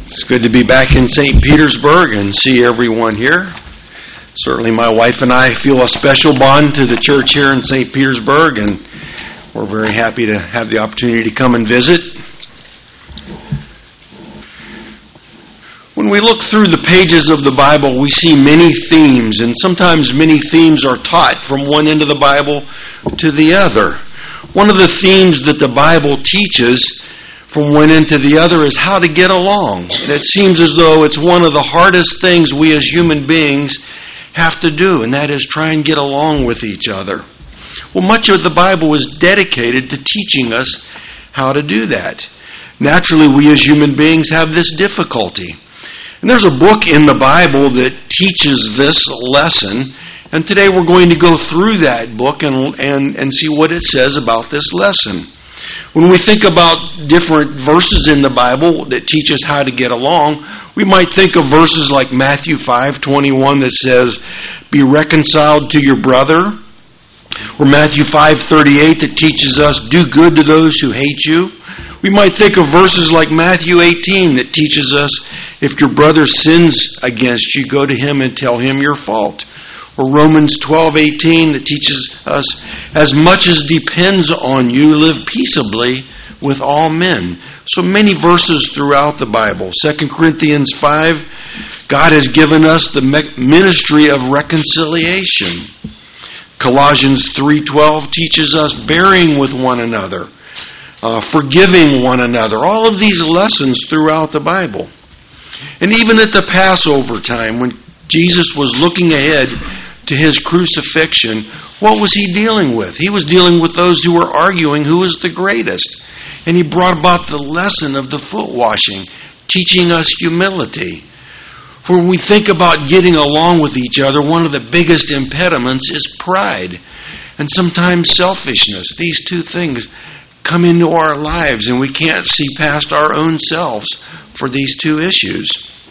It's good to be back in St. Petersburg and see everyone here. Certainly my wife and I feel a special bond to the church here in St. Petersburg, and we're very happy to have the opportunity to come and visit. When we look through the pages of the Bible, we see many themes, and sometimes many themes are taught from one end of the Bible to the other. One of the themes that the Bible teaches from one end to the other is how to get along. And it seems as though it's one of the hardest things we as human beings have to do, and that is try and get along with each other. Well, much of the Bible is dedicated to teaching us how to do that. Naturally, we as human beings have this difficulty. And there's a book in the Bible that teaches this lesson, and today we're going to go through that book and see what it says about this lesson. When we think about different verses in the Bible that teach us how to get along, we might think of verses like Matthew 5:21 that says, "Be reconciled to your brother," or Matthew 5:38 that teaches us, "Do good to those who hate you." We might think of verses like Matthew 18 that teaches us, "If your brother sins against you, go to him and tell him your fault." Or Romans 12:18 that teaches us, "As much as depends on you, live peaceably with all men." So many verses throughout the Bible. 2 Corinthians 5, God has given us the ministry of reconciliation. Colossians 3:12 teaches us bearing with one another, forgiving one another. All of these lessons throughout the Bible. And even at the Passover time, when Jesus was looking ahead to his crucifixion, what was he dealing with? He was dealing with those who were arguing who was the greatest. And he brought about the lesson of the foot washing, teaching us humility. For when we think about getting along with each other, one of the biggest impediments is pride and sometimes selfishness. These two things come into our lives, and we can't see past our own selves for these two issues.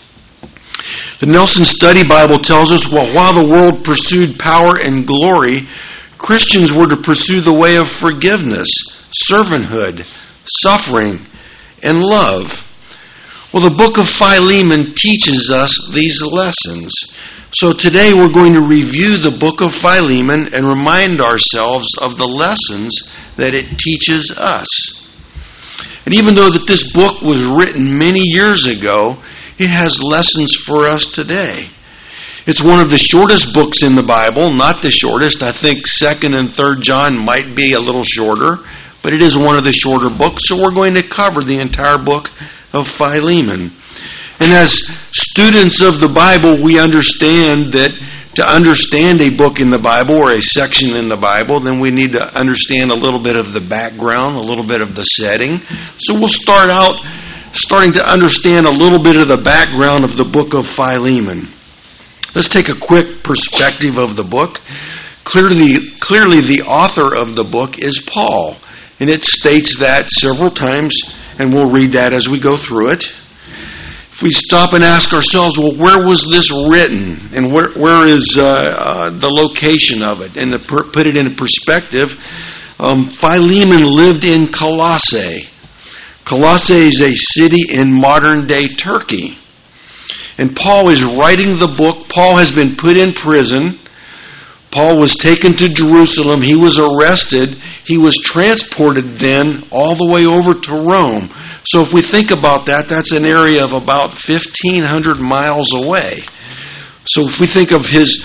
The Nelson Study Bible tells us, well, while the world pursued power and glory, Christians were to pursue the way of forgiveness, servanthood, suffering, and love. Well, the book of Philemon teaches us these lessons. So today we're going to review the book of Philemon and remind ourselves of the lessons that it teaches us. And even though that this book was written many years ago, it has lessons for us today. It's one of the shortest books in the Bible, not the shortest. I think 2nd and 3rd John might be a little shorter, but it is one of the shorter books, so we're going to cover the entire book of Philemon. And as students of the Bible, we understand that to understand a book in the Bible or a section in the Bible, then we need to understand a little bit of the background, a little bit of the setting. So we'll start out starting to understand a little bit of the background of the book of Philemon. Let's take a quick perspective of the book. Clearly the author of the book is Paul, and it states that several times, and we'll read that as we go through it. If we stop and ask ourselves, well, where was this written, and where is the location of it, and to put it in perspective, Philemon lived in Colossae. Colossae is a city in modern-day Turkey. And Paul is writing the book. Paul has been put in prison. Paul was taken to Jerusalem. He was arrested. He was transported then all the way over to Rome. So if we think about that, that's an area of about 1,500 miles away. So if we think of his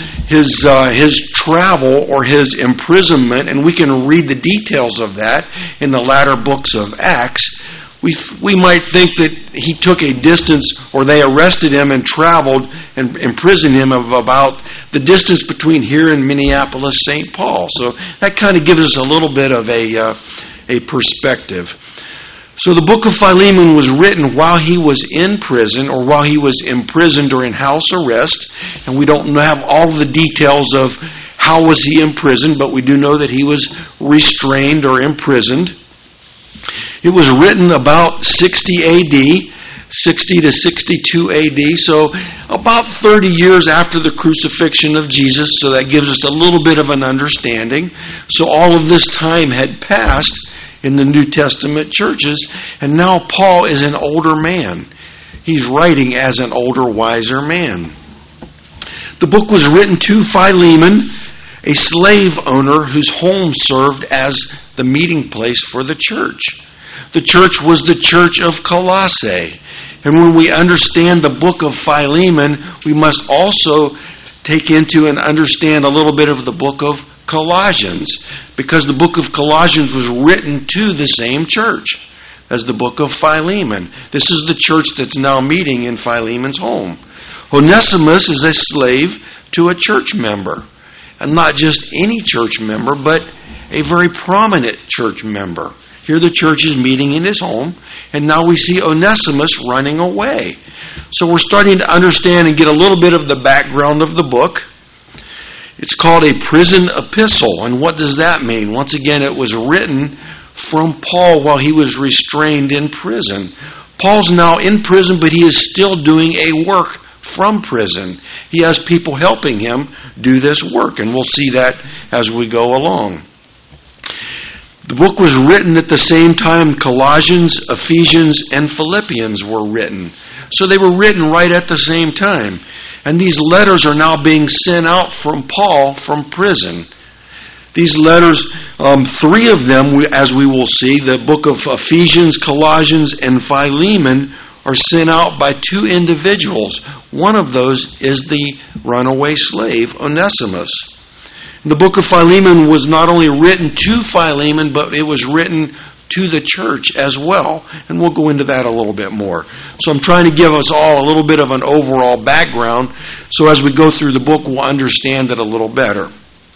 travel or his imprisonment, and we can read the details of that in the latter books of Acts, we might think that he took a distance, or they arrested him and traveled and imprisoned him of about the distance between here and Minneapolis, St. Paul. So that kind of gives us a little bit of a perspective. So the book of Philemon was written while he was in prison, or while he was imprisoned or in house arrest, and we don't have all the details of how was he imprisoned, but we do know that he was restrained or imprisoned. It was written about 60 AD, 60 to 62 AD, so about 30 years after the crucifixion of Jesus, so that gives us a little bit of an understanding. So all of this time had passed in the New Testament churches, and now Paul is an older man. He's writing as an older, wiser man. The book was written to Philemon, a slave owner whose home served as the meeting place for the church. The church was the church of Colossae. And when we understand the book of Philemon, we must also take into and understand a little bit of the book of Colossians, because the book of Colossians was written to the same church as the book of Philemon. This is the church that's now meeting in Philemon's home. Onesimus is a slave to a church member. And not just any church member, but a very prominent church member. Here the church is meeting in his home, and now we see Onesimus running away. So we're starting to understand and get a little bit of the background of the book. It's called a prison epistle. And what does that mean? Once again, it was written from Paul while he was restrained in prison. Paul's now in prison, but he is still doing a work from prison. He has people helping him do this work, and we'll see that as we go along. The book was written at the same time Colossians, Ephesians, and Philippians were written. So they were written right at the same time. And these letters are now being sent out from Paul from prison. These letters, three of them, as we will see, the book of Ephesians, Colossians, and Philemon, are sent out by two individuals. One of those is the runaway slave, Onesimus. The book of Philemon was not only written to Philemon, but it was written to the church as well. And we'll go into that a little bit more. So I'm trying to give us all a little bit of an overall background, so as we go through the book, we'll understand it a little better.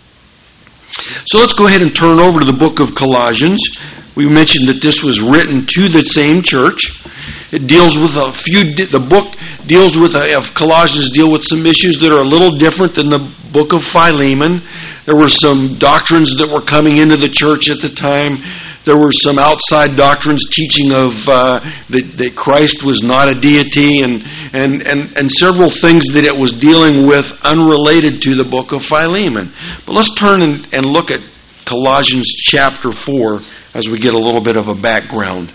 So let's go ahead and turn over to the book of Colossians. We mentioned that this was written to the same church. It deals with the book deals with, of Colossians deal with some issues that are a little different than the book of Philemon. There were some doctrines that were coming into the church at the time. There were some outside doctrines teaching of that Christ was not a deity, and several things that it was dealing with unrelated to the book of Philemon. But let's turn and look at Colossians chapter 4 as we get a little bit of a background.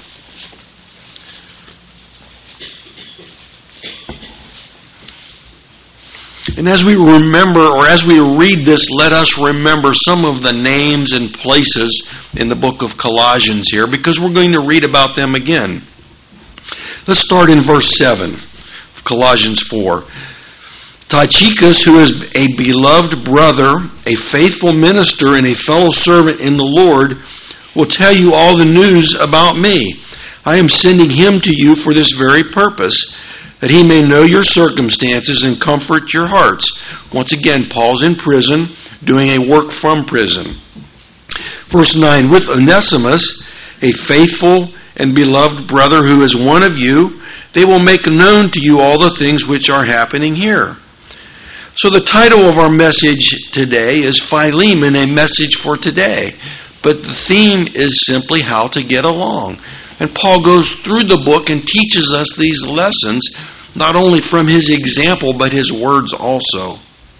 And as we remember, or as we read this, let us remember some of the names and places in the book of Colossians here, because we're going to read about them again. Let's start in verse 7 of Colossians 4. Tychicus, who is a beloved brother, a faithful minister, and a fellow servant in the Lord, will tell you all the news about me. I am sending him to you for this very purpose, that he may know your circumstances and comfort your hearts. Once again, Paul's in prison, doing a work from prison. Verse 9, with Onesimus, a faithful and beloved brother who is one of you, they will make known to you all the things which are happening here. So the title of our message today is Philemon, a message for today. But the theme is simply how to get along. And Paul goes through the book and teaches us these lessons, not only from his example, but his words also.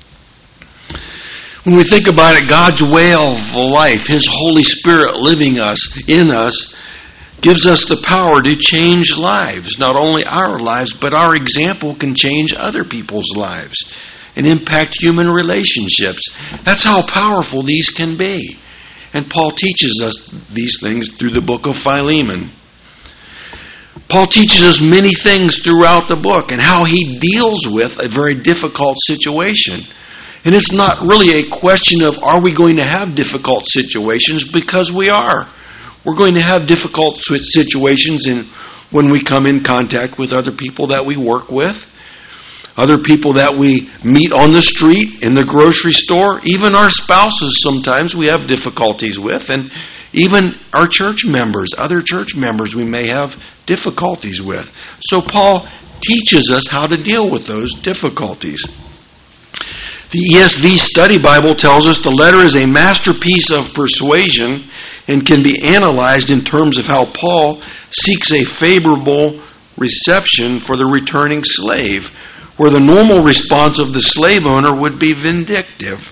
When we think about it, God's way of life, His Holy Spirit living in us, gives us the power to change lives. Not only our lives, but our example can change other people's lives and impact human relationships. That's how powerful these can be. And Paul teaches us these things through the book of Philemon. Paul teaches us many things throughout the book and how he deals with a very difficult situation. And it's not really a question of are we going to have difficult situations, because we are. We're going to have difficult situations when we come in contact with other people that we work with, other people that we meet on the street, in the grocery store, even our spouses sometimes we have difficulties with, and even our church members, other church members we may have difficulties with. So Paul teaches us how to deal with those difficulties. The ESV Study Bible tells us the letter is a masterpiece of persuasion and can be analyzed in terms of how Paul seeks a favorable reception for the returning slave, where the normal response of the slave owner would be vindictive.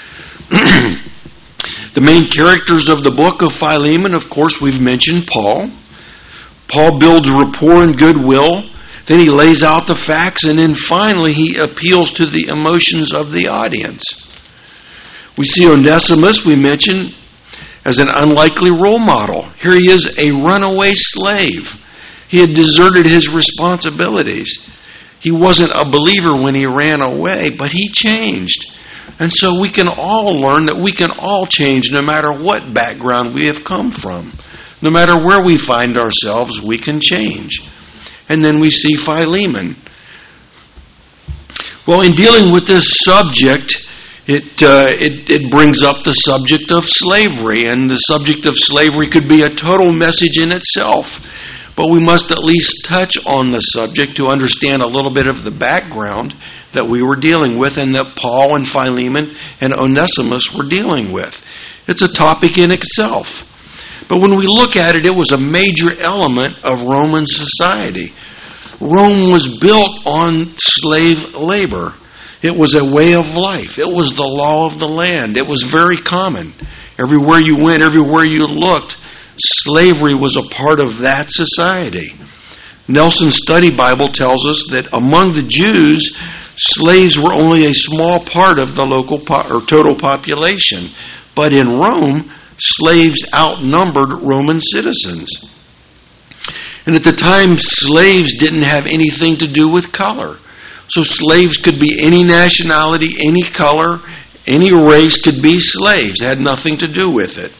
The main characters of the book of Philemon, of course, we've mentioned Paul. Paul builds rapport and goodwill. Then he lays out the facts, and then finally he appeals to the emotions of the audience. We see Onesimus, we mentioned, as an unlikely role model. Here he is, a runaway slave. He had deserted his responsibilities. He wasn't a believer when he ran away, but he changed. And so we can all learn that we can all change no matter what background we have come from. No matter where we find ourselves, we can change. And then we see Philemon. Well, in dealing with this subject, it brings up the subject of slavery. And the subject of slavery could be a total message in itself. But we must at least touch on the subject to understand a little bit of the background that we were dealing with and that Paul and Philemon and Onesimus were dealing with. It's a topic in itself. But when we look at it, it was a major element of Roman society. Rome was built on slave labor. It was a way of life. It was the law of the land. It was very common. Everywhere you went, everywhere you looked, slavery was a part of that society. Nelson's Study Bible tells us that among the Jews, slaves were only a small part of the local or total population. But in Rome, slaves outnumbered Roman citizens. And at the time, slaves didn't have anything to do with color. So slaves could be any nationality, any color, any race could be slaves. It had nothing to do with it.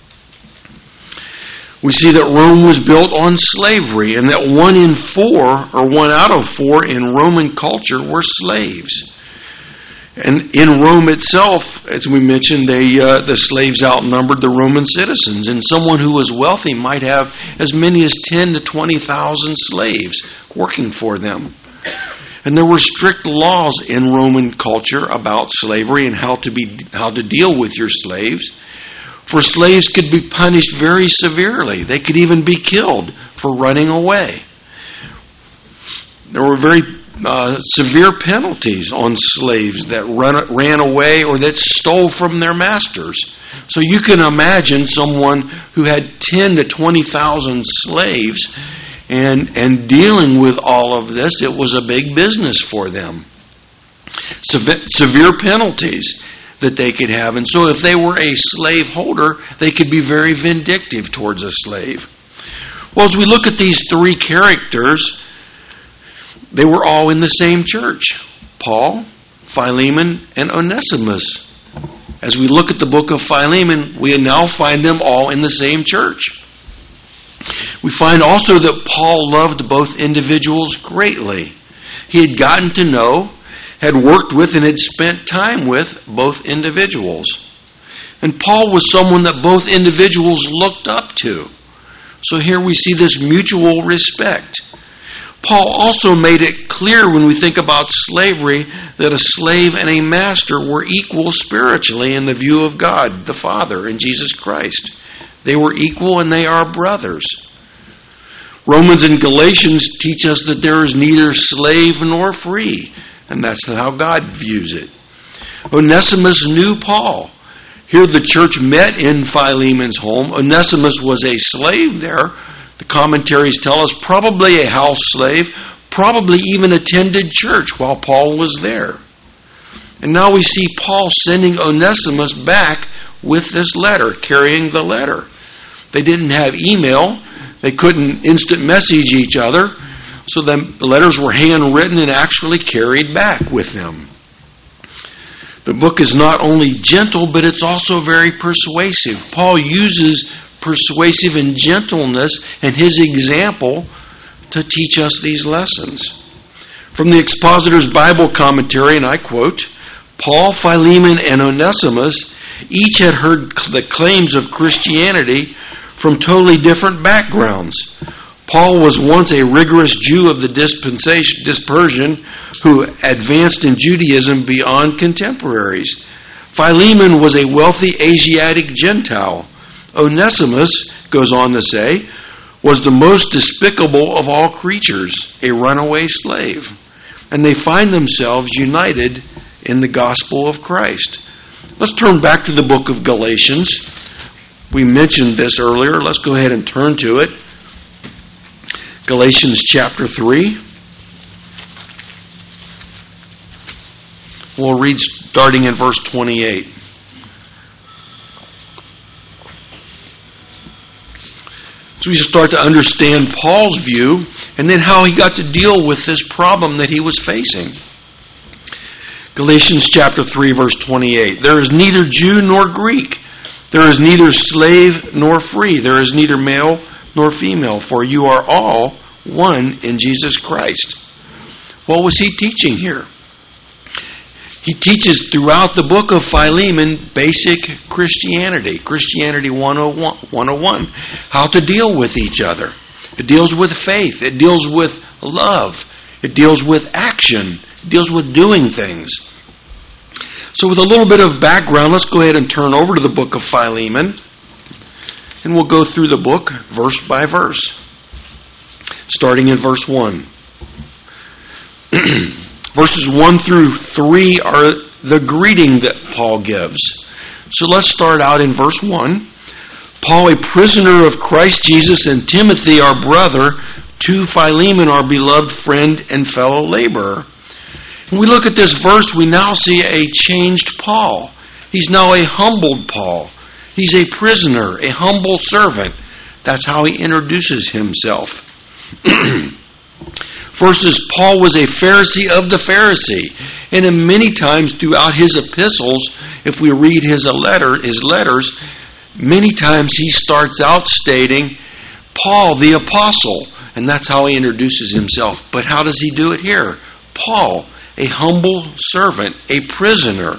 We see that Rome was built on slavery and that 1 in 4 or 1 out of 4 in Roman culture were slaves. And in Rome itself, as we mentioned, the slaves outnumbered the Roman citizens. And someone who was wealthy might have as many as 10 to 20,000 slaves working for them. And there were strict laws in Roman culture about slavery and how to deal with your slaves. For slaves could be punished very severely. They could even be killed for running away. There were very severe penalties on slaves that ran away or that stole from their masters. So you can imagine someone who had 10 to 20,000 slaves and dealing with all of this. It was a big business for them. Severe penalties that they could have. And so if they were a slave holder, they could be very vindictive towards a slave. Well, as we look at these 3 characters, they were all in the same church. Paul, Philemon, and Onesimus. As we look at the book of Philemon, we now find them all in the same church. We find also that Paul loved both individuals greatly. He had gotten to know, had worked with, and had spent time with both individuals. And Paul was someone that both individuals looked up to. So here we see this mutual respect. Paul also made it clear when we think about slavery that a slave and a master were equal spiritually in the view of God, the Father, and Jesus Christ. They were equal and they are brothers. Romans and Galatians teach us that there is neither slave nor free, and that's how God views it. Onesimus knew Paul. Here the church met in Philemon's home. Onesimus was a slave there. The commentaries tell us probably a house slave, probably even attended church while Paul was there. And now we see Paul sending Onesimus back with this letter, carrying the letter. They didn't have email. They couldn't instant message each other. So the letters were handwritten and actually carried back with them. The book is not only gentle, but it's also very persuasive. Paul uses persuasive and gentleness and his example to teach us these lessons. From the Expositor's Bible Commentary, and I quote, Paul, Philemon, and Onesimus each had heard the claims of Christianity from totally different backgrounds. Paul was once a rigorous Jew of the dispersion who advanced in Judaism beyond contemporaries. Philemon was a wealthy Asiatic Gentile. Onesimus, goes on to say, was the most despicable of all creatures, a runaway slave. And they find themselves united in the gospel of Christ. Let's turn back to the book of Galatians. We mentioned this earlier. Let's go ahead and turn to it. Galatians chapter 3. We'll read starting in verse 28. So we start to understand Paul's view and then how he got to deal with this problem that he was facing. Galatians chapter 3, verse 28. There is neither Jew nor Greek. There is neither slave nor free. There is neither male nor female, for you are all one in Jesus Christ. What was he teaching here? He teaches throughout the book of Philemon basic Christianity. Christianity 101. How to deal with each other. It deals with faith. It deals with love. It deals with action. It deals with doing things. So with a little bit of background, let's go ahead and turn over to the book of Philemon. And we'll go through the book verse by verse. Starting in verse 1. Verses 1 through 3 are the greeting that Paul gives. So let's start out in verse 1. Paul, a prisoner of Christ Jesus, and Timothy, our brother, to Philemon, our beloved friend and fellow laborer. When we look at this verse, we now see a changed Paul. He's now a humbled Paul. He's a prisoner, a humble servant. That's how he introduces himself. Versus Paul was a Pharisee of the Pharisee. And in many times throughout his epistles, if we read his letters, many times he starts out stating, Paul the apostle. And that's how he introduces himself. But how does he do it here? Paul, a humble servant, a prisoner.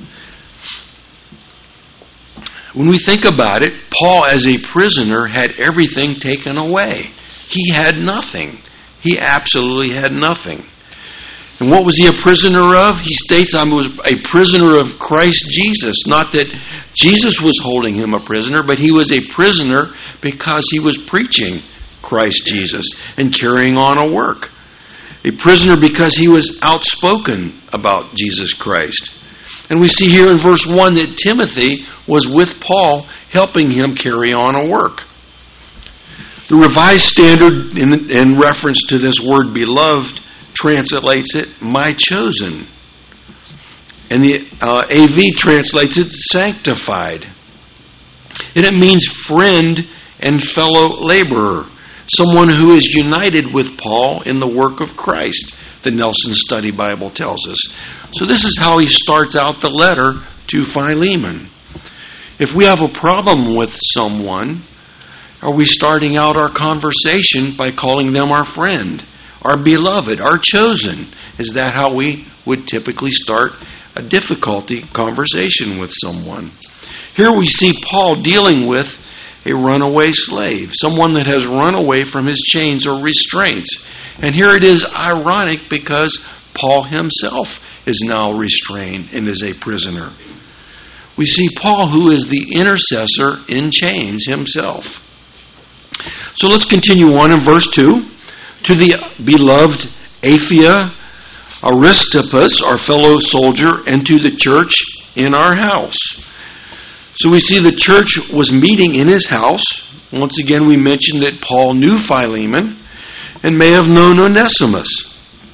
When we think about it, Paul as a prisoner had everything taken away. He had nothing. He absolutely had nothing. And what was he a prisoner of? He states, I was a prisoner of Christ Jesus. Not that Jesus was holding him a prisoner, but he was a prisoner because he was preaching Christ Jesus and carrying on a work. A prisoner because he was outspoken about Jesus Christ. And we see here in verse 1 that Timothy was with Paul, helping him carry on a work. The Revised Standard, in reference to this word beloved, translates it, my chosen. And the AV translates it, sanctified. And it means friend and fellow laborer. Someone who is united with Paul in the work of Christ, the Nelson Study Bible tells us. So this is how he starts out the letter to Philemon. If we have a problem with someone, are we starting out our conversation by calling them our friend, our beloved, our chosen? Is that how we would typically start a difficulty conversation with someone? Here we see Paul dealing with a runaway slave, someone that has run away from his chains or restraints. And here it is ironic because Paul himself is now restrained and is a prisoner. We see Paul, who is the intercessor in chains himself. So let's continue on in verse 2. To the beloved Apphia, Aristippus, our fellow soldier, and to the church in our house. So we see the church was meeting in his house. Once again, we mentioned that Paul knew Philemon and may have known Onesimus.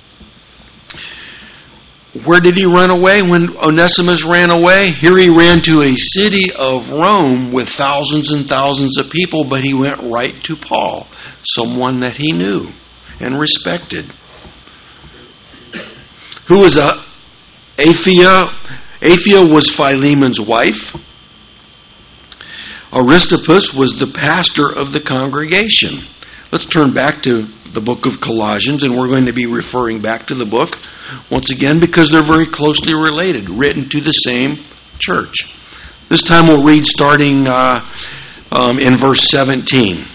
Where did he run away when Onesimus ran away? Here he ran to a city of Rome with thousands and thousands of people, but he went right to Paul, someone that he knew and respected. Who was Apphia? Apphia was Philemon's wife. Aristippus was the pastor of the congregation. Let's turn back to the book of Colossians, and we're going to be referring back to the book once again because they're very closely related, written to the same church. This time we'll read starting in verse 17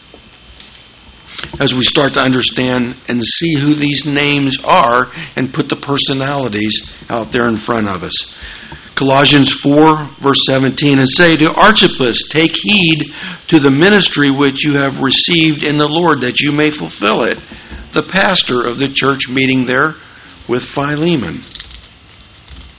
as we start to understand and see who these names are and put the personalities out there in front of us. Colossians 4, verse 17, and say to Archippus, take heed to the ministry which you have received in the Lord, that you may fulfill it. The pastor of the church meeting there with Philemon.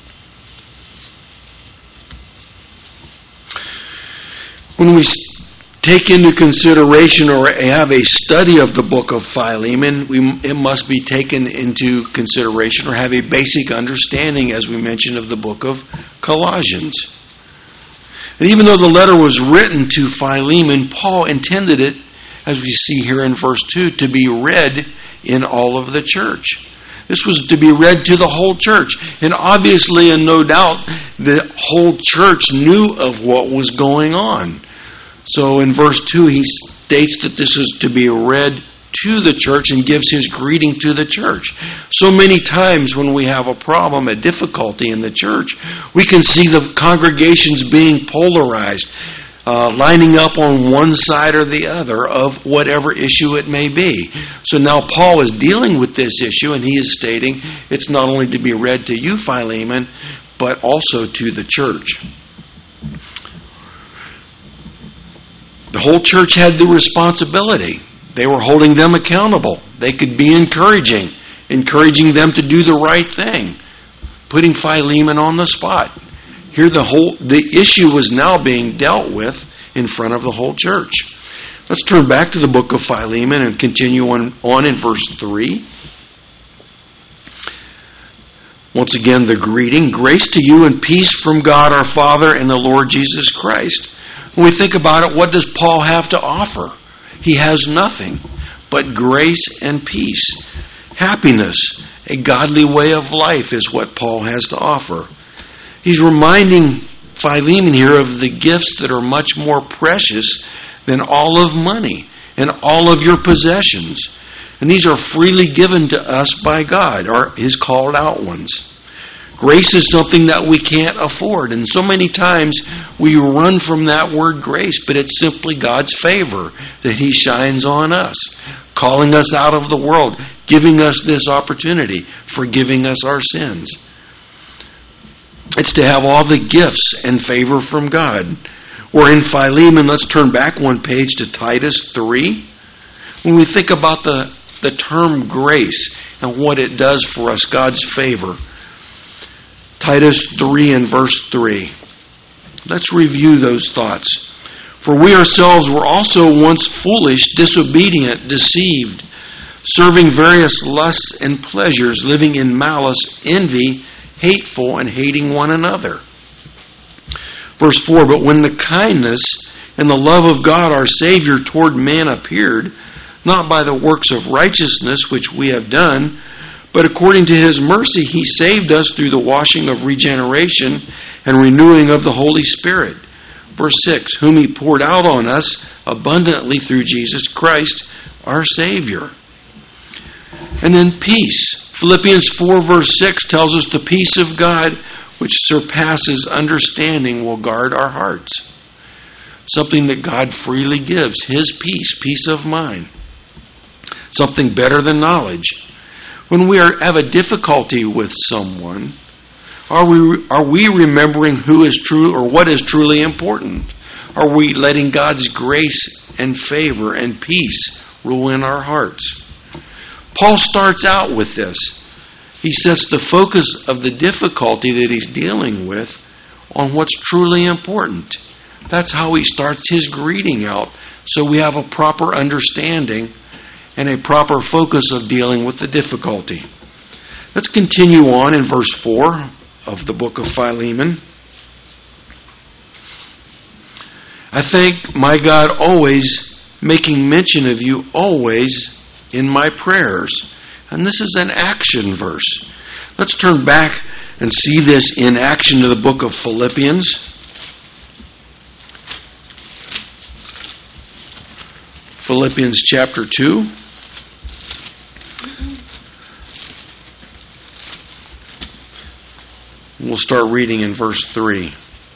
When we take into consideration or have a study of the book of Philemon, it must be taken into consideration or have a basic understanding, as we mentioned, of the book of Colossians. And even though the letter was written to Philemon, Paul intended it, as we see here in verse 2, to be read in all of the church. This was to be read to the whole church. And obviously, and no doubt, the whole church knew of what was going on. So in verse 2, he states that this is to be read to the church and gives his greeting to the church. So many times when we have a problem, a difficulty in the church, we can see the congregations being polarized, lining up on one side or the other of whatever issue it may be. So now Paul is dealing with this issue, and he is stating it's not only to be read to you, Philemon, but also to the church. The whole church had the responsibility. They were holding them accountable. They could be encouraging them to do the right thing, putting Philemon on the spot. Here the issue was now being dealt with in front of the whole church. Let's turn back to the book of Philemon and continue on in verse 3. Once again, the greeting. Grace to you and peace from God our Father and the Lord Jesus Christ. When we think about it, what does Paul have to offer? He has nothing but grace and peace. Happiness, a godly way of life is what Paul has to offer. He's reminding Philemon here of the gifts that are much more precious than all of money and all of your possessions. And these are freely given to us by God, or His called out ones. Grace is something that we can't afford. And so many times we run from that word grace, but it's simply God's favor that He shines on us, calling us out of the world, giving us this opportunity, forgiving us our sins. It's to have all the gifts and favor from God. We're in Philemon. Let's turn back one page to Titus 3. When we think about the term grace and what it does for us, God's favor. Titus 3 and verse 3. Let's review those thoughts. For we ourselves were also once foolish, disobedient, deceived, serving various lusts and pleasures, living in malice, envy, hateful, and hating one another. Verse 4, but when the kindness and the love of God our Savior toward man appeared, not by the works of righteousness which we have done, but according to His mercy He saved us through the washing of regeneration and renewing of the Holy Spirit. Verse 6, whom He poured out on us abundantly through Jesus Christ, our Savior. And then peace. Philippians 4 verse 6 tells us the peace of God which surpasses understanding will guard our hearts. Something that God freely gives, His peace, peace of mind. Something better than knowledge. When we have a difficulty with someone, are we remembering who is true or what is truly important? Are we letting God's grace and favor and peace rule in our hearts? Paul starts out with this. He sets the focus of the difficulty that he's dealing with on what's truly important. That's how he starts his greeting out, so we have a proper understanding and a proper focus of dealing with the difficulty. Let's continue on in verse 4 of the book of Philemon. I thank my God always, making mention of you always in my prayers. And this is an action verse. Let's turn back and see this in action to the book of Philippians. Philippians chapter 2. We'll start reading in verse 3.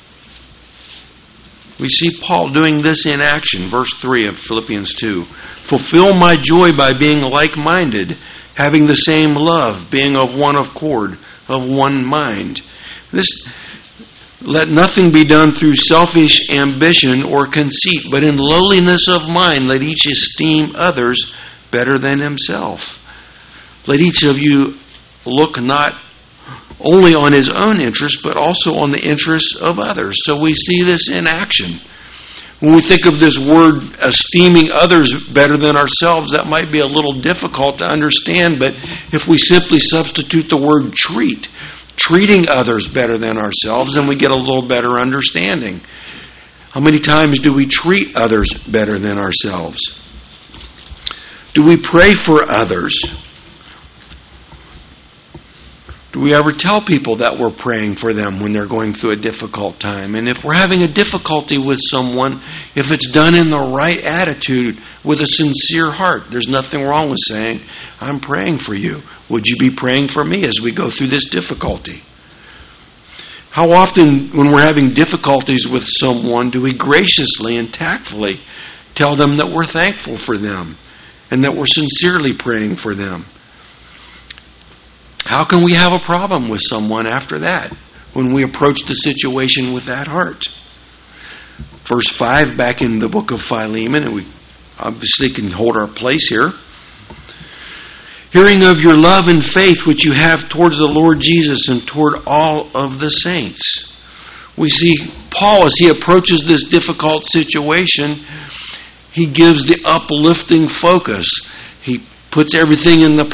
We see Paul doing this in action. Verse 3 of Philippians 2. Fulfill my joy by being like-minded, having the same love, being of one accord, of one mind. Let nothing be done through selfish ambition or conceit, but in lowliness of mind let each esteem others better than himself. Let each of you look not only on his own interests, but also on the interests of others. So we see this in action. When we think of this word, esteeming others better than ourselves, that might be a little difficult to understand, but if we simply substitute the word treat, treating others better than ourselves, then we get a little better understanding. How many times do we treat others better than ourselves? Do we pray for others? Do we ever tell people that we're praying for them when they're going through a difficult time? And if we're having a difficulty with someone, if it's done in the right attitude, with a sincere heart, there's nothing wrong with saying, I'm praying for you. Would you be praying for me as we go through this difficulty? How often when we're having difficulties with someone do we graciously and tactfully tell them that we're thankful for them and that we're sincerely praying for them? How can we have a problem with someone after that when we approach the situation with that heart? Verse 5 back in the book of Philemon, and we obviously can hold our place here. Hearing of your love and faith which you have towards the Lord Jesus and toward all of the saints. We see Paul, as he approaches this difficult situation, he gives the uplifting focus. He puts everything in the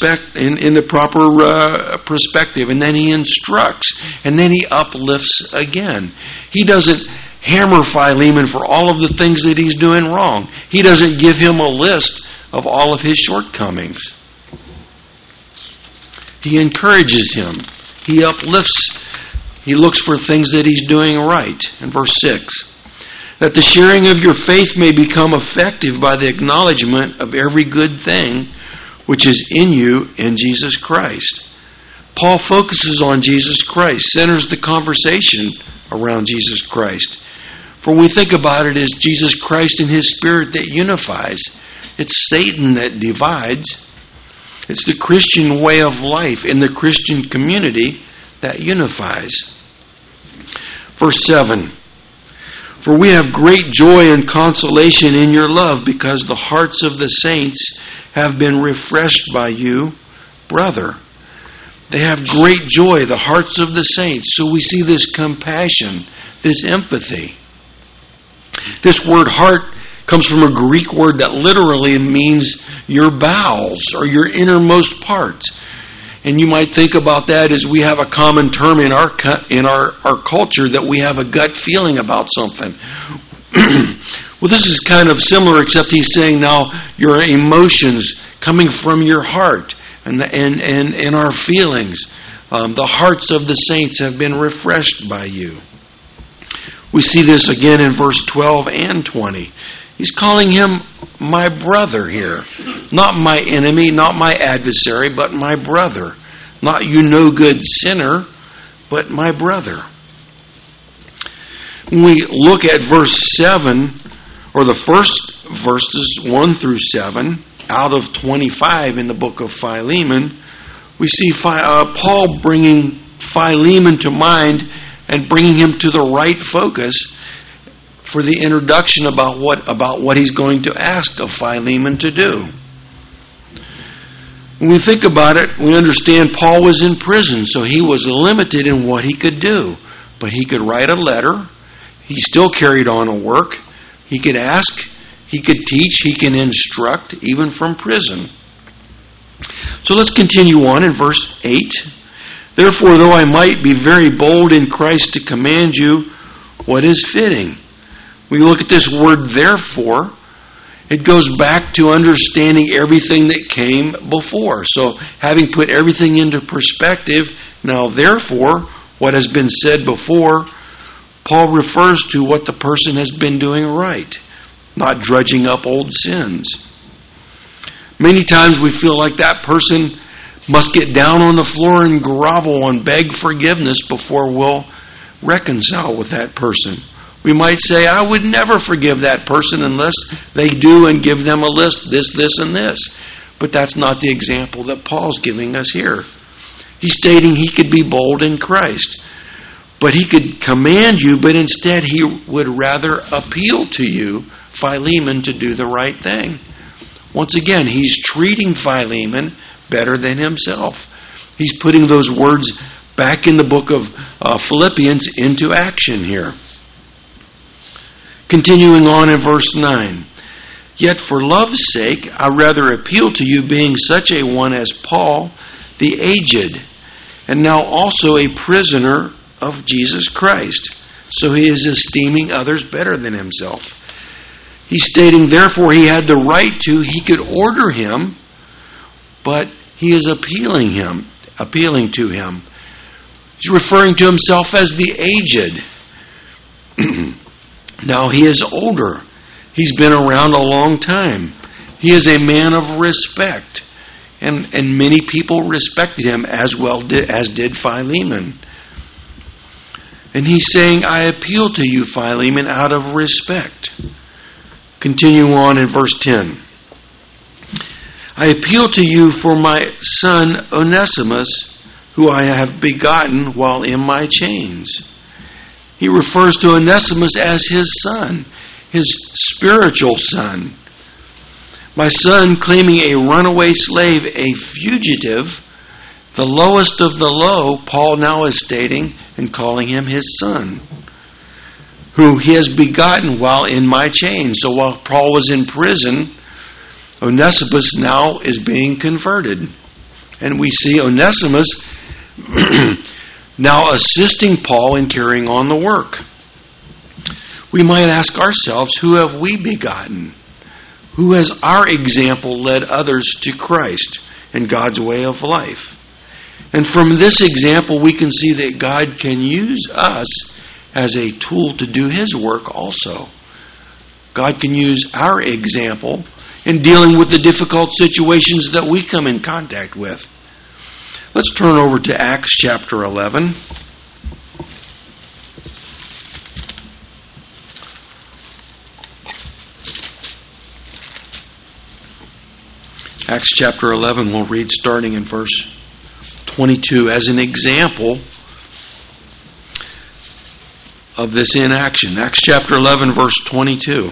proper perspective, and then he instructs, and then he uplifts again. He doesn't hammer Philemon for all of the things that he's doing wrong. He doesn't give him a list of all of his shortcomings. He encourages him. He uplifts. He looks for things that he's doing right. In verse 6, that the sharing of your faith may become effective by the acknowledgement of every good thing which is in you in Jesus Christ. Paul focuses on Jesus Christ, centers the conversation around Jesus Christ. For when we think about it, it's Jesus Christ and His Spirit that unifies. It's Satan that divides. It's the Christian way of life in the Christian community that unifies. Verse 7, for we have great joy and consolation in your love, because the hearts of the saints have been refreshed by you, brother. They have great joy, the hearts of the saints. So we see this compassion, this empathy. This word heart comes from a Greek word that literally means your bowels or your innermost parts. And you might think about that as we have a common term in our culture that we have a gut feeling about something. Well, this is kind of similar, except he's saying now your emotions coming from your heart and our feelings. The hearts of the saints have been refreshed by you. We see this again in verse 12 and 20. He's calling him my brother here. Not my enemy, not my adversary, but my brother. Not you no good sinner, but my brother. When we look at verse 7, or the first verses 1 through 7, out of 25 in the book of Philemon, we see Paul bringing Philemon to mind and bringing him to the right focus for the introduction about what he's going to ask of Philemon to do. When we think about it, we understand Paul was in prison, so he was limited in what he could do. But he could write a letter. He still carried on a work. He could ask. He could teach. He can instruct, even from prison. So let's continue on in verse 8. Therefore, though I might be very bold in Christ to command you what is fitting. We look at this word therefore. It goes back to understanding everything that came before. So having put everything into perspective, now therefore, what has been said before, Paul refers to what the person has been doing right, not drudging up old sins. Many times we feel like that person must get down on the floor and grovel and beg forgiveness before we'll reconcile with that person. We might say, I would never forgive that person unless they do and give them a list, this, and this. But that's not the example that Paul's giving us here. He's stating he could be bold in Christ. But he could command you, but instead he would rather appeal to you, Philemon, to do the right thing. Once again, he's treating Philemon better than himself. He's putting those words back in the book of Philippians into action here. Continuing on in verse 9. Yet for love's sake, I rather appeal to you, being such a one as Paul, the aged, and now also a prisoner of Jesus Christ. So he is esteeming others better than himself. He's stating, therefore, he had the right to, he could order him, but he is appealing to him. He's referring to himself as the aged. Now he is older. He's been around a long time. He is a man of respect. And many people respected him as did Philemon. And he's saying, I appeal to you, Philemon, out of respect. Continue on in verse 10. I appeal to you for my son Onesimus, who I have begotten while in my chains. He refers to Onesimus as his son, his spiritual son. My son, claiming a runaway slave, a fugitive, the lowest of the low, Paul now is stating and calling him his son, who he has begotten while in my chains. So while Paul was in prison, Onesimus now is being converted. And we see Onesimus now assisting Paul in carrying on the work. We might ask ourselves, who have we begotten? Who has our example led others to Christ and God's way of life? And from this example, we can see that God can use us as a tool to do His work also. God can use our example in dealing with the difficult situations that we come in contact with. Let's turn over to Acts chapter 11. Acts chapter 11, we'll read starting in verse 22 as an example of this in action. Acts chapter 11, verse 22.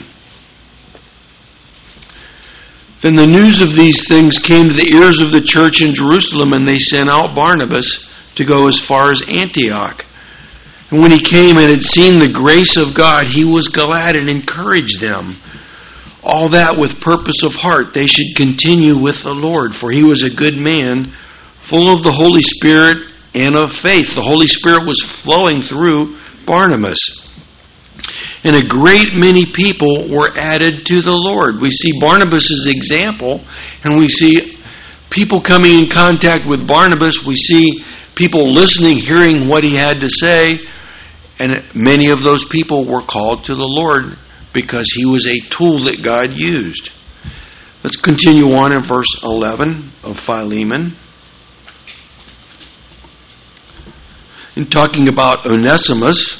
Then the news of these things came to the ears of the church in Jerusalem, and they sent out Barnabas to go as far as Antioch. And when he came and had seen the grace of God, he was glad and encouraged them. All that with purpose of heart they should continue with the Lord, for he was a good man, full of the Holy Spirit and of faith. The Holy Spirit was flowing through Barnabas. And a great many people were added to the Lord. We see Barnabas' example, and we see people coming in contact with Barnabas. We see people listening, hearing what he had to say, and many of those people were called to the Lord because he was a tool that God used. Let's continue on in verse 11 of Philemon. In talking about Onesimus,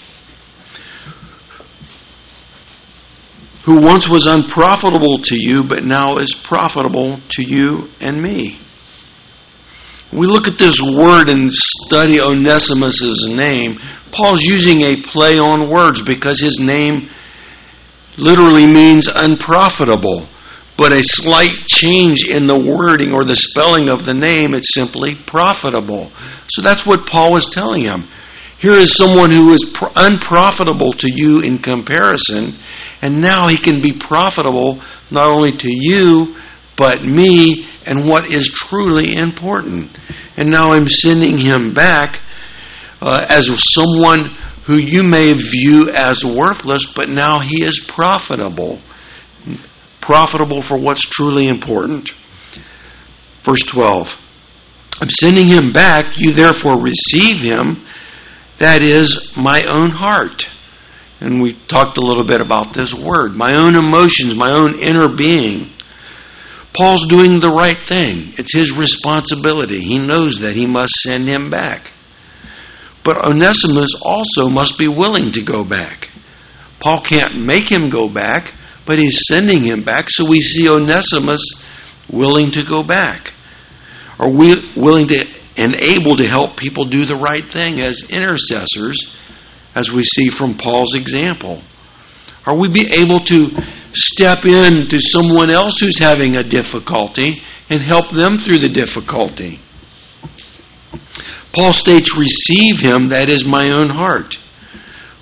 who once was unprofitable to you, but now is profitable to you and me. We look at this word and study Onesimus' name. Paul's using a play on words because his name literally means unprofitable. But a slight change in the wording or the spelling of the name, it's simply profitable. So that's what Paul was telling him. Here is someone who is unprofitable to you in comparison, and now he can be profitable not only to you, but me, and what is truly important. And now I'm sending him back as someone who you may view as worthless, but now he is profitable. Profitable for what's truly important. Verse 12. I'm sending him back, you therefore receive him, that is my own heart. And we talked a little bit about this word. My own emotions, my own inner being. Paul's doing the right thing. It's his responsibility. He knows that he must send him back. But Onesimus also must be willing to go back. Paul can't make him go back, but he's sending him back, so we see Onesimus willing to go back. Are we willing to and able to help people do the right thing as intercessors, as we see from Paul's example? Are we be able to step in to someone else who's having a difficulty and help them through the difficulty? Paul states, receive him, that is my own heart.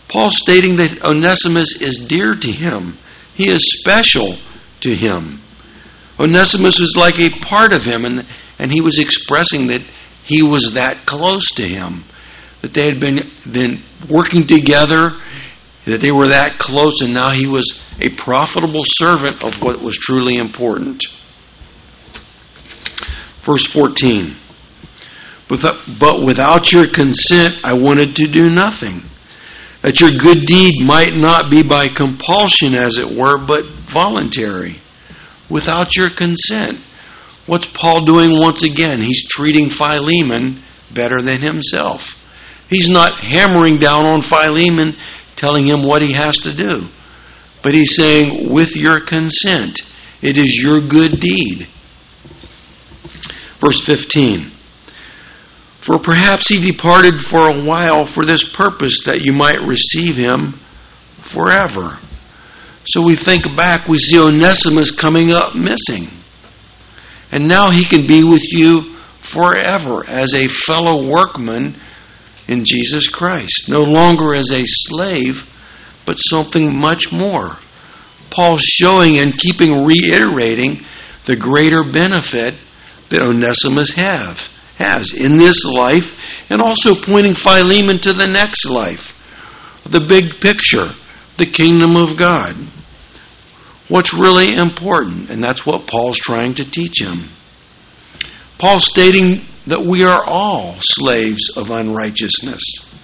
Paul's stating that Onesimus is dear to him. He is special to him. Onesimus is like a part of him, and he was expressing that he was that close to him, that they had been working together, that they were that close, and now he was a profitable servant of what was truly important. Verse 14. But without your consent, I wanted to do nothing, that your good deed might not be by compulsion, as it were, but voluntary. Without your consent. What's Paul doing once again? He's treating Philemon better than himself. He's not hammering down on Philemon, telling him what he has to do. But he's saying, with your consent, it is your good deed. Verse 15. For perhaps he departed for a while for this purpose, that you might receive him forever. So we think back, we see Onesimus coming up missing. And now he can be with you forever as a fellow workman in Jesus Christ. No longer as a slave, but something much more. Paul's showing and keeping reiterating the greater benefit that Onesimus has in this life, and also pointing Philemon to the next life. The big picture, the kingdom of God. What's really important, and that's what Paul's trying to teach him. Paul's stating that we are all slaves of unrighteousness.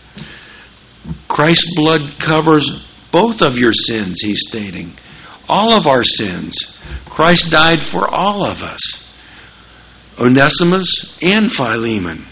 Christ's blood covers both of your sins, he's stating. All of our sins. Christ died for all of us. Onesimus and Philemon.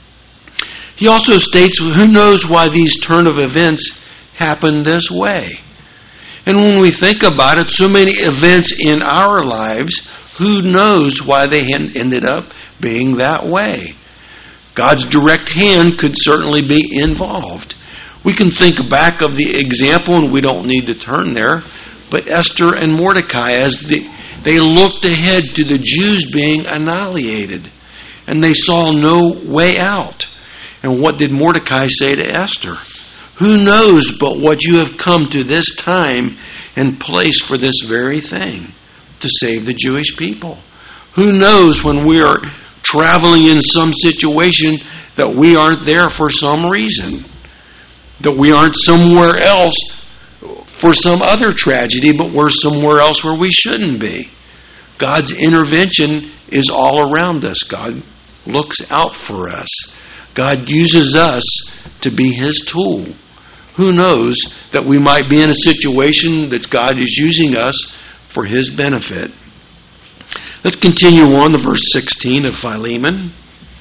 He also states, who knows why these turn of events happen this way? And when we think about it, so many events in our lives, who knows why they ended up being that way? God's direct hand could certainly be involved. We can think back of the example, and we don't need to turn there, but Esther and Mordecai, as they looked ahead to the Jews being annihilated, and they saw no way out. And what did Mordecai say to Esther? Who knows but what you have come to this time and place for this very thing, to save the Jewish people? Who knows when we are traveling in some situation that we aren't there for some reason, that we aren't somewhere else for some other tragedy, but we're somewhere else where we shouldn't be. God's intervention is all around us. God looks out for us. God uses us to be His tool. Who knows that we might be in a situation that God is using us for His benefit. Let's continue on to verse 16 of Philemon.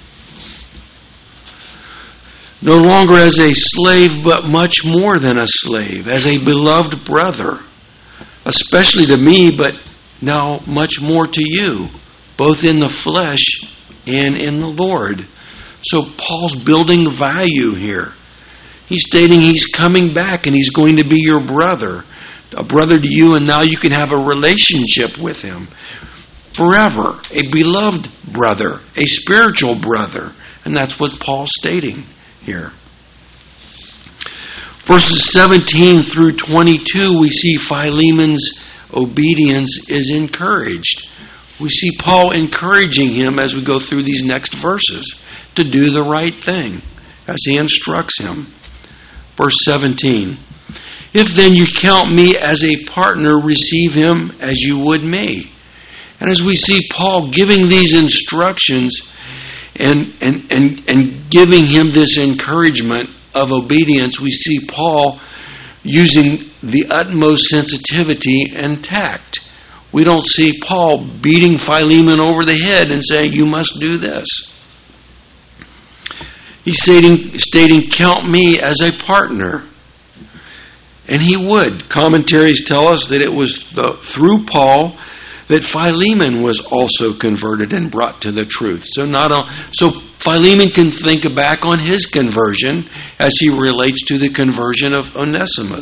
No longer as a slave, but much more than a slave, as a beloved brother, especially to me, but now much more to you, both in the flesh and in the Lord. So Paul's building value here. He's stating he's coming back and he's going to be your brother, a brother to you, and now you can have a relationship with him forever, a beloved brother, a spiritual brother. And that's what Paul's stating here. Verses 17 through 22, we see Philemon's obedience is encouraged. We see Paul encouraging him as we go through these next verses to do the right thing as he instructs him. Verse 17, if then you count me as a partner, receive him as you would me. And as we see Paul giving these instructions and giving him this encouragement of obedience, we see Paul using the utmost sensitivity and tact. We don't see Paul beating Philemon over the head and saying, you must do this. He's stating, count me as a partner. And he would. Commentaries tell us that it was through Paul that Philemon was also converted and brought to the truth. So Philemon can think back on his conversion as he relates to the conversion of Onesimus.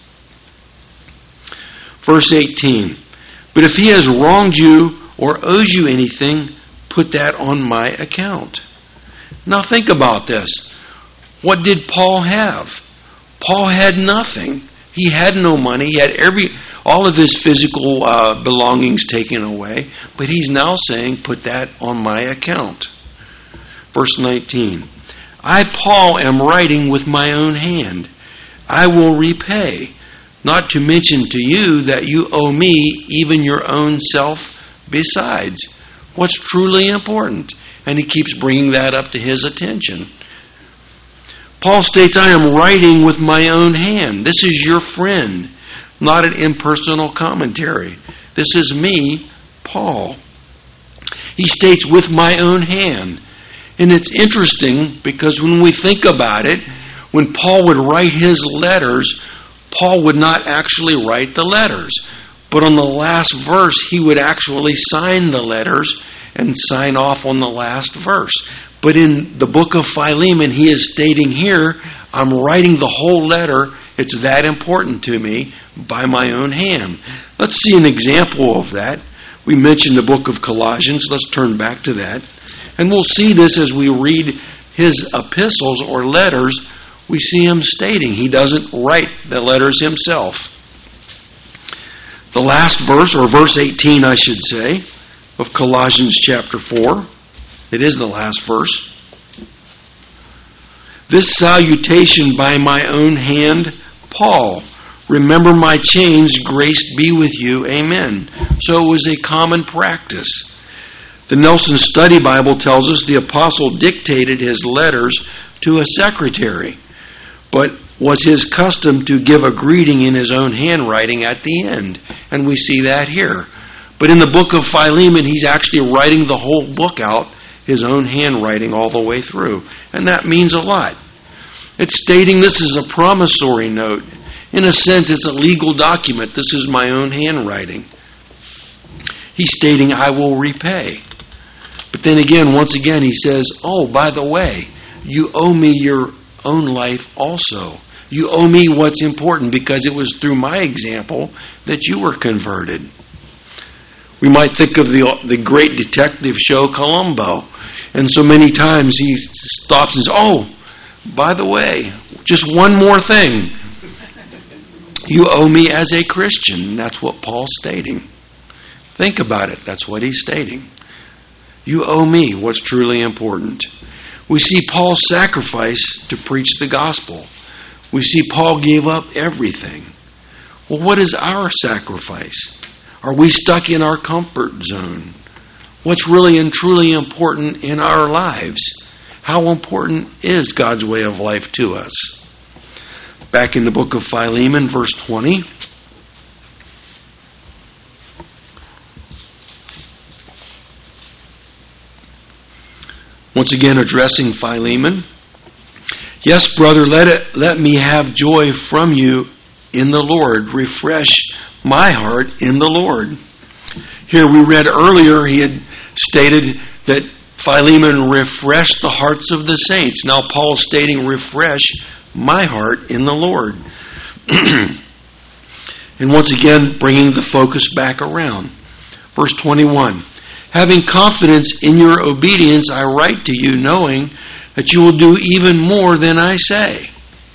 Verse 18, but if he has wronged you or owes you anything, put that on my account. Now think about this. What did Paul have? Paul had nothing. He had no money. He had all of his physical belongings taken away. But he's now saying, put that on my account. Verse 19. I, Paul, am writing with my own hand. I will repay, not to mention to you that you owe me even your own self besides. What's truly important? And he keeps bringing that up to his attention. Paul states, I am writing with my own hand. This is your friend, not an impersonal commentary. This is me, Paul. He states, with my own hand. And it's interesting because when we think about it, when Paul would write his letters, Paul would not actually write the letters. But on the last verse, he would actually sign the letters and sign off on the last verse. But in the book of Philemon, he is stating here, I'm writing the whole letter. It's that important to me by my own hand. Let's see an example of that. We mentioned the book of Colossians. Let's turn back to that. And we'll see this as we read his epistles or letters. We see him stating he doesn't write the letters himself. The last verse, or verse 18 I should say, of Colossians chapter 4. It is the last verse. This salutation by my own hand, Paul. Remember my chains, grace be with you. Amen. So it was a common practice. The Nelson Study Bible tells us the apostle dictated his letters to a secretary, but was his custom to give a greeting in his own handwriting at the end. And we see that here. But in the book of Philemon, he's actually writing the whole book out, his own handwriting all the way through. And that means a lot. It's stating this is a promissory note. In a sense, it's a legal document. This is my own handwriting. He's stating, I will repay. But then again, once again, he says, oh, by the way, you owe me your own life also. You owe me what's important because it was through my example that you were converted. We might think of the great detective show Columbo. And so many times he stops and says, oh, by the way, just one more thing. You owe me as a Christian. That's what Paul's stating. Think about it. That's what he's stating. You owe me what's truly important. We see Paul sacrifice to preach the gospel. We see Paul gave up everything. Well, what is our sacrifice? Are we stuck in our comfort zone? What's really and truly important in our lives? How important is God's way of life to us? Back in the book of Philemon, verse 20. Once again, addressing Philemon. Yes, brother, let me have joy from you in the Lord. Refresh my heart in the Lord. Here we read earlier, he had stated that Philemon refreshed the hearts of the saints. Now Paul's stating, refresh my heart in the Lord. And once again, bringing the focus back around. Verse 21. Having confidence in your obedience, I write to you, knowing that you will do even more than I say.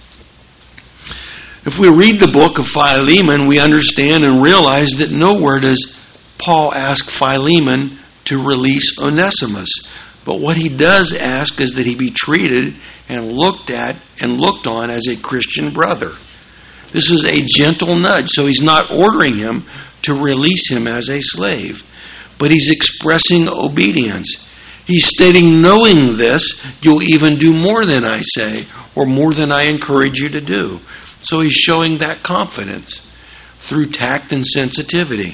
If we read the book of Philemon, we understand and realize that nowhere does Paul ask Philemon to release Onesimus. But what he does ask is that he be treated and looked at and looked on as a Christian brother. This is a gentle nudge, so he's not ordering him to release him as a slave. But he's expressing obedience. He's stating, knowing this, you'll even do more than I say, or more than I encourage you to do. So he's showing that confidence through tact and sensitivity.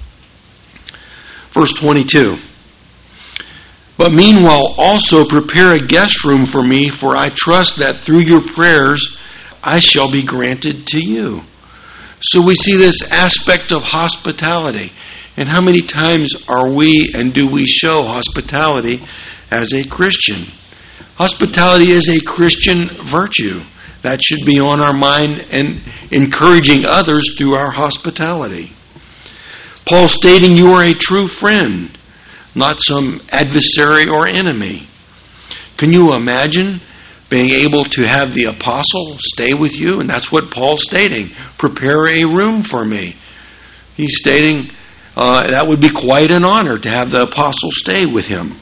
Verse 22. But meanwhile also prepare a guest room for me, for I trust that through your prayers I shall be granted to you. So we see this aspect of hospitality. And how many times are we and do we show hospitality as a Christian? Hospitality is a Christian virtue. That should be on our mind and encouraging others through our hospitality. Paul stating you are a true friend, not some adversary or enemy. Can you imagine being able to have the apostle stay with you, and that's what Paul's stating. Prepare a room for me. He's stating that would be quite an honor to have the apostle stay with him.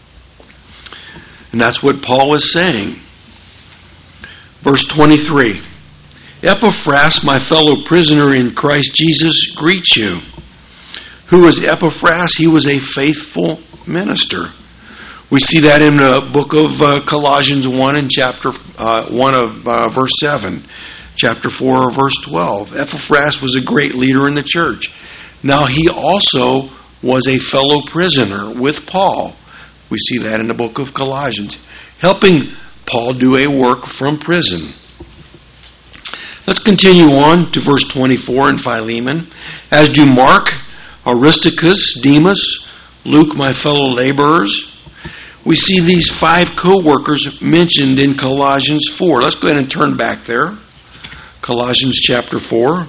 And that's what Paul is saying. Verse 23. Epaphras, my fellow prisoner in Christ Jesus, greets you. Who was Epaphras? He was a faithful minister. We see that in the book of Colossians 1 and chapter 1 of verse 7. Chapter 4 verse 12. Epaphras was a great leader in the church. Now he also was a fellow prisoner with Paul. We see that in the book of Colossians, helping Paul do a work from prison. Let's continue on to verse 24 in Philemon. As do Mark, Aristarchus, Demas, Luke, my fellow laborers. We see these 5 co-workers mentioned in Colossians 4. Let's go ahead and turn back there. Colossians chapter 4.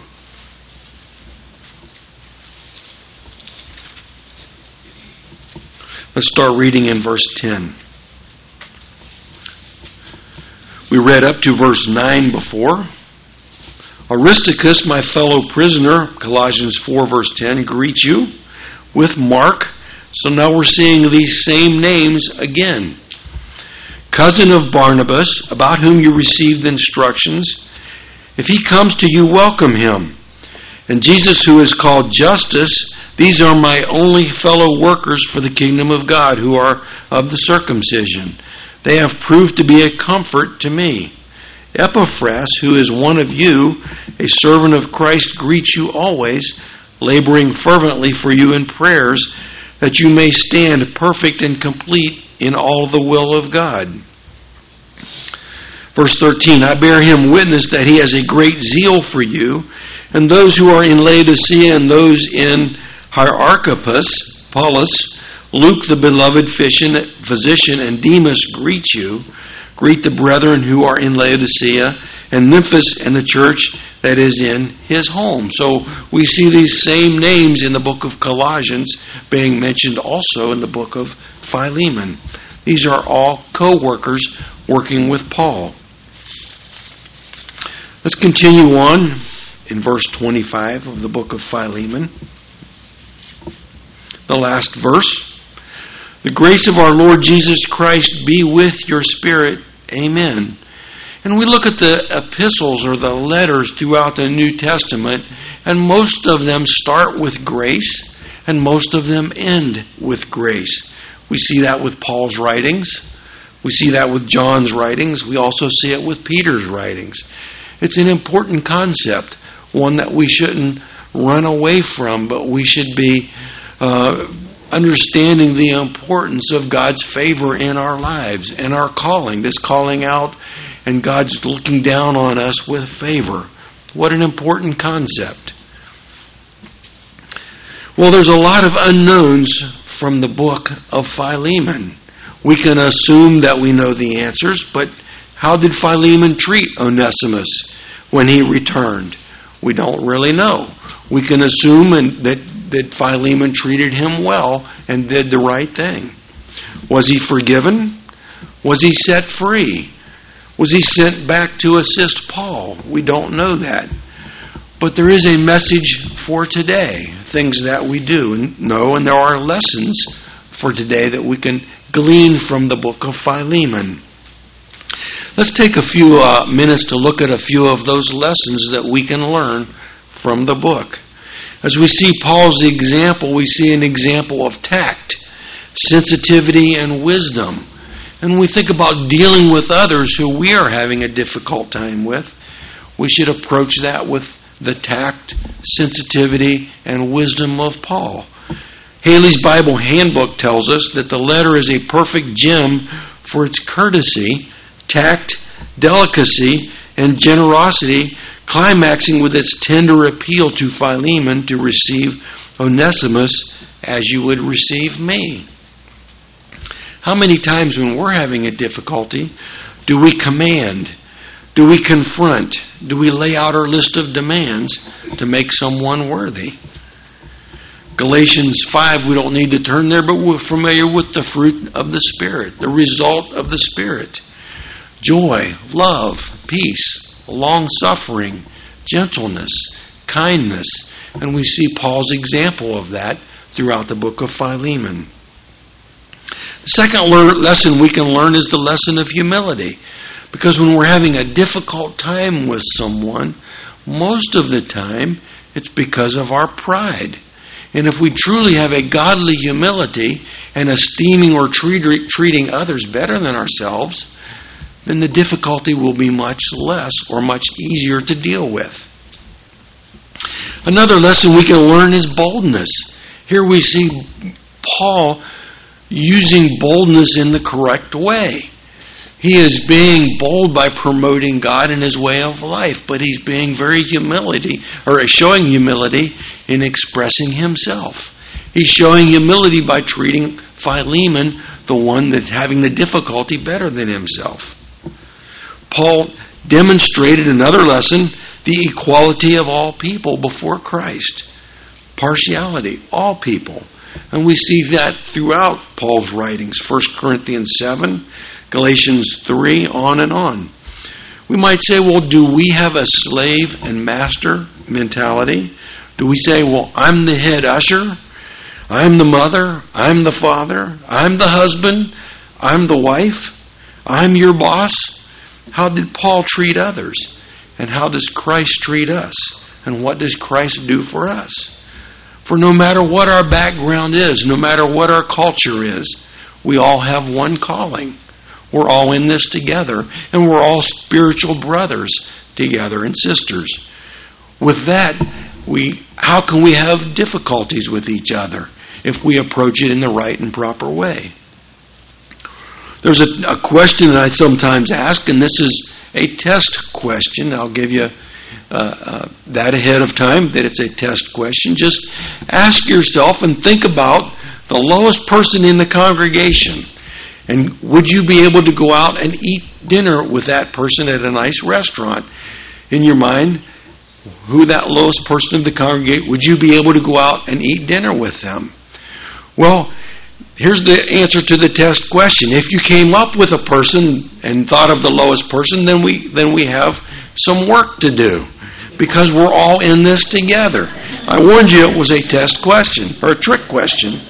Let's start reading in verse 10. We read up to verse 9 before. Aristarchus, my fellow prisoner, Colossians 4 verse 10, greets you with Mark. So now we're seeing these same names again. Cousin of Barnabas, about whom you received instructions. If he comes to you, welcome him. And Jesus, who is called Justus, these are my only fellow workers for the kingdom of God, who are of the circumcision. They have proved to be a comfort to me. Epaphras, who is one of you, a servant of Christ, greets you always, laboring fervently for you in prayers, that you may stand perfect and complete in all the will of God. Verse 13, I bear him witness that he has a great zeal for you, and those who are in Laodicea and those in Hierapolis, Paulus, Luke the beloved physician, and Demas greet you. Greet the brethren who are in Laodicea, and Nymphes and the church that is in his home. So we see these same names in the book of Colossians being mentioned also in the book of Philemon. These are all co-workers working with Paul. Let's continue on in verse 25 of the book of Philemon. The last verse. The grace of our Lord Jesus Christ be with your spirit. Amen. And we look at the epistles or the letters throughout the New Testament, and most of them start with grace, and most of them end with grace. We see that with Paul's writings. We see that with John's writings. We also see it with Peter's writings. It's an important concept, one that we shouldn't run away from, but we should be understanding the importance of God's favor in our lives and our calling, this calling out, and God's looking down on us with favor. What an important concept. Well, there's a lot of unknowns from the book of Philemon. We can assume that we know the answers, but how did Philemon treat Onesimus when he returned? We don't really know. We can assume that Philemon treated him well and did the right thing. Was he forgiven? Was he set free? Was he sent back to assist Paul? We don't know that. But there is a message for today, things that we do know, and there are lessons for today that we can glean from the book of Philemon. Let's take a few minutes to look at a few of those lessons that we can learn from the book. As we see Paul's example, we see an example of tact, sensitivity, and wisdom. And we think about dealing with others who we are having a difficult time with. We should approach that with the tact, sensitivity, and wisdom of Paul. Haley's Bible Handbook tells us that the letter is a perfect gem for its courtesy, tact, delicacy, and generosity, climaxing with its tender appeal to Philemon to receive Onesimus as you would receive me. How many times when we're having a difficulty do we command, do we confront, do we lay out our list of demands to make someone worthy? Galatians 5, we don't need to turn there, but we're familiar with the fruit of the Spirit, the result of the Spirit. joy, love, peace, long-suffering, gentleness, kindness. And we see Paul's example of that throughout the book of Philemon. The second lesson we can learn is the lesson of humility. Because when we're having a difficult time with someone, most of the time it's because of our pride. And if we truly have a godly humility and esteeming or treating others better than ourselves, then the difficulty will be much less or much easier to deal with. Another lesson we can learn is boldness. Here we see Paul using boldness in the correct way. He is being bold by promoting God in his way of life, but he's being showing humility in expressing himself. He's showing humility by treating Philemon, the one that's having the difficulty, better than himself. Paul demonstrated another lesson, the equality of all people before Christ. Partiality, all people. And we see that throughout Paul's writings, 1 Corinthians 7, Galatians 3, on and on. We might say, well, do we have a slave and master mentality? Do we say, well, I'm the head usher, I'm the mother, I'm the father, I'm the husband, I'm the wife, I'm your boss? How did Paul treat others? And how does Christ treat us? And what does Christ do for us? For no matter what our background is, no matter what our culture is, we all have one calling. We're all in this together, and we're all spiritual brothers together and sisters. With that, how can we have difficulties with each other if we approach it in the right and proper way? There's a question that I sometimes ask, and this is a test question. I'll give you that ahead of time, that it's a test question. Just ask yourself and think about the lowest person in the congregation. And would you be able to go out and eat dinner with that person at a nice restaurant? In your mind, who that lowest person of the congregation, would you be able to go out and eat dinner with them? Well, here's the answer to the test question. If you came up with a person and thought of the lowest person, then we have some work to do, because we're all in this together. I warned you it was a test question, or a trick question.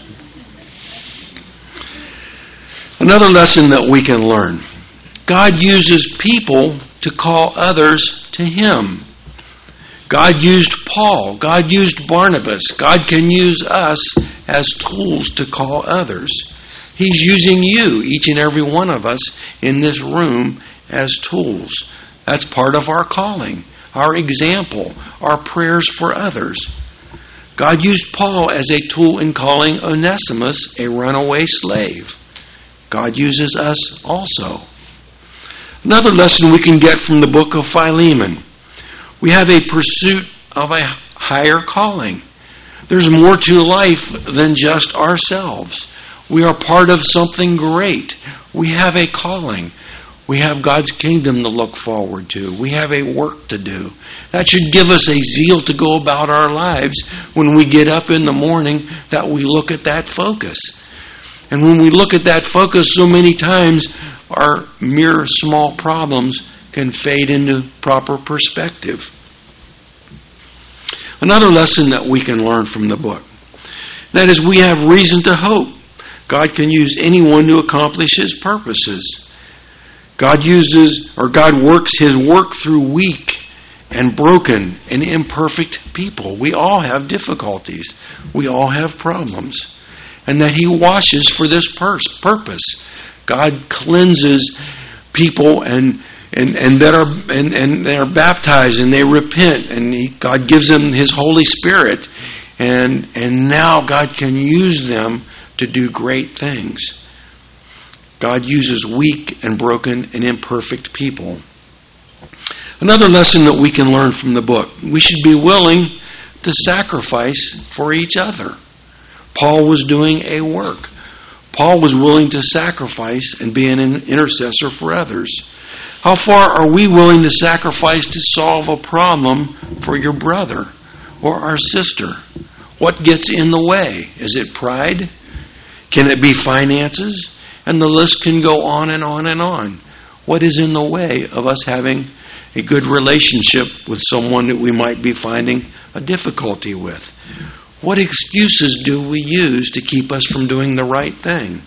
Another lesson that we can learn. God uses people to call others to Him. God used Paul. God used Barnabas. God can use us as tools to call others. He's using you, each and every one of us in this room, as tools. That's part of our calling, our example, our prayers for others. God used Paul as a tool in calling Onesimus a runaway slave. God uses us also. Another lesson we can get from the book of Philemon. We have a pursuit of a higher calling. There's more to life than just ourselves. We are part of something great. We have a calling. We have God's kingdom to look forward to. We have a work to do. That should give us a zeal to go about our lives when we get up in the morning, that we look at that focus. And when we look at that focus, so many times our mere small problems can fade into proper perspective. Another lesson that we can learn from the book, that is, we have reason to hope. God can use anyone to accomplish His purposes. God works His work through weak and broken and imperfect people. We all have difficulties. We all have problems. And that He washes for this purpose. God cleanses people and they are baptized and they repent, and God gives them His Holy Spirit, and now God can use them to do great things. God uses weak and broken and imperfect people. Another lesson that we can learn from the book: we should be willing to sacrifice for each other. Paul was doing a work. Paul was willing to sacrifice and be an intercessor for others. How far are we willing to sacrifice to solve a problem for your brother or our sister? What gets in the way? Is it pride? Can it be finances? And the list can go on and on and on. What is in the way of us having a good relationship with someone that we might be finding a difficulty with? What excuses do we use to keep us from doing the right thing?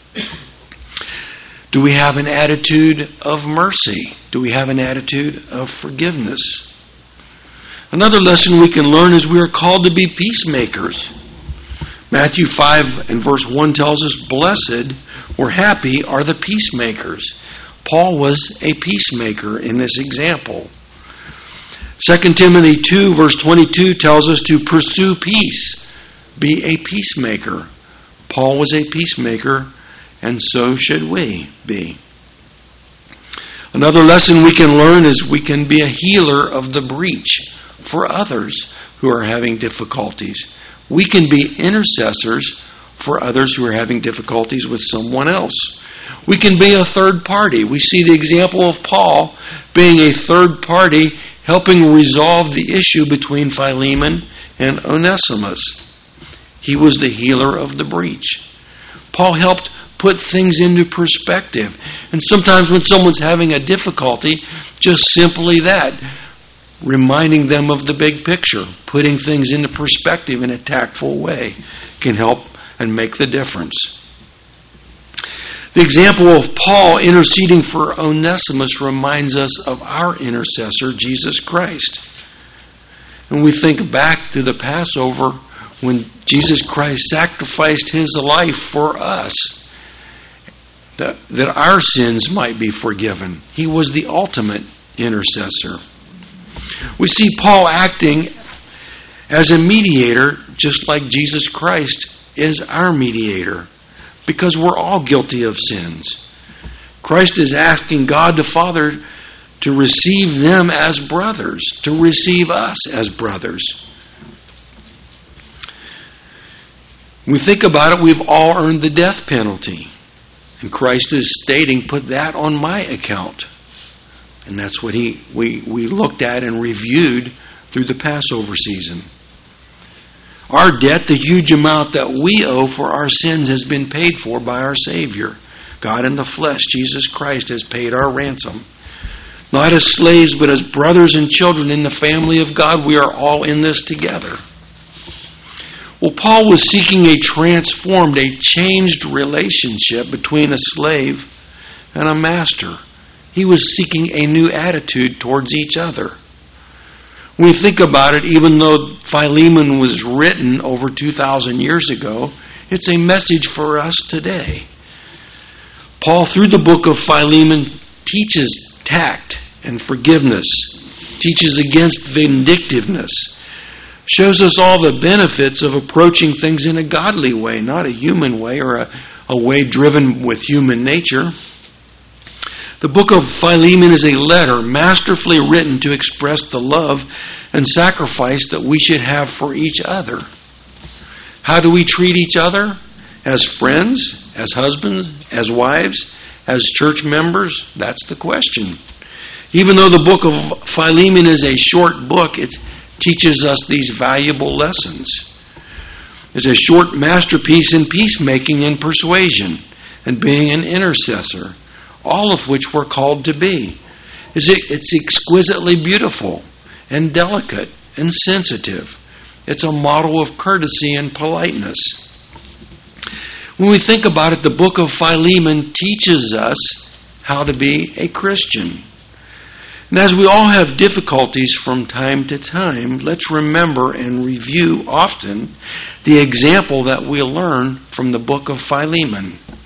Do we have an attitude of mercy? Do we have an attitude of forgiveness? Another lesson we can learn is we are called to be peacemakers. Matthew 5 and verse 1 tells us, "Blessed or happy are the peacemakers." Paul was a peacemaker in this example. 2 Timothy 2 verse 22 tells us to pursue peace. Be a peacemaker. Paul was a peacemaker, and so should we be. Another lesson we can learn is we can be a healer of the breach for others who are having difficulties. We can be intercessors for others who are having difficulties with someone else. We can be a third party. We see the example of Paul being a third party, helping resolve the issue between Philemon and Onesimus. He was the healer of the breach. Paul helped put things into perspective. And sometimes when someone's having a difficulty, just simply that, reminding them of the big picture, putting things into perspective in a tactful way, can help and make the difference. The example of Paul interceding for Onesimus reminds us of our intercessor, Jesus Christ. And we think back to the Passover when Jesus Christ sacrificed his life for us, that our sins might be forgiven. He was the ultimate intercessor. We see Paul acting as a mediator, just like Jesus Christ is our mediator, because we're all guilty of sins. Christ is asking God the Father to receive them as brothers, to receive us as brothers. When we think about it, we've all earned the death penalty. And Christ is stating, put that on my account. And that's what we looked at and reviewed through the Passover season. Our debt, the huge amount that we owe for our sins, has been paid for by our Savior. God in the flesh, Jesus Christ, has paid our ransom. Not as slaves, but as brothers and children in the family of God, we are all in this together. Well, Paul was seeking a transformed, a changed relationship between a slave and a master. He was seeking a new attitude towards each other. When we think about it, even though Philemon was written over 2,000 years ago, it's a message for us today. Paul, through the book of Philemon, teaches tact and forgiveness, teaches against vindictiveness, shows us all the benefits of approaching things in a godly way, not a human way or a way driven with human nature. The book of Philemon is a letter masterfully written to express the love and sacrifice that we should have for each other. How do we treat each other? As friends, as husbands, as wives, as church members? That's the question. Even though the book of Philemon is a short book, it teaches us these valuable lessons. It's a short masterpiece in peacemaking and persuasion and being an intercessor, all of which we're called to be. It's exquisitely beautiful and delicate and sensitive. It's a model of courtesy and politeness. When we think about it, the book of Philemon teaches us how to be a Christian. And as we all have difficulties from time to time, let's remember and review often the example that we learn from the book of Philemon.